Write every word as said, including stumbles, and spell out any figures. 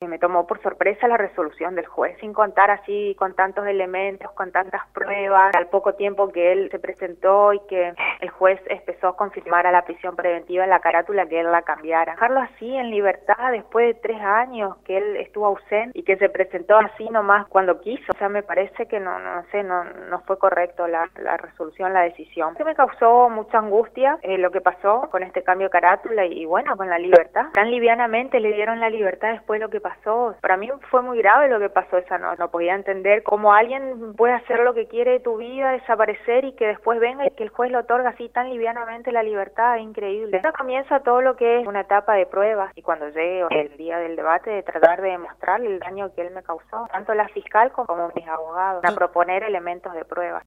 me tomó por sorpresa la resolución del juez, sin contar así con tantos elementos, con tantas pruebas, al poco tiempo que él se presentó y que el juez empezó a confirmar a la prisión preventiva en la carátula que él la cambiara. Dejarlo así en libertad después de tres años que él estuvo ausente y que se presentó así nomás cuando quiso, o sea, me parece que no, no sé, no, no fue correcto la, la resolución, la decisión. Que me causó mucha angustia eh, lo que pasó con este cambio de carátula y, y bueno, con la libertad. Tan livianamente le dieron la libertad después de lo que pasó. Para mí fue muy grave lo que pasó esa noche. No podía entender cómo alguien puede hacer lo que quiere de tu vida, desaparecer y que después venga y que el juez le otorga así tan livianamente la libertad. Es increíble. Ahora comienza todo lo que es una etapa de pruebas y cuando llegue el día del debate de tratar de demostrarle el daño que él me causó, tanto la fiscal como mis abogados, a proponer elementos de pruebas.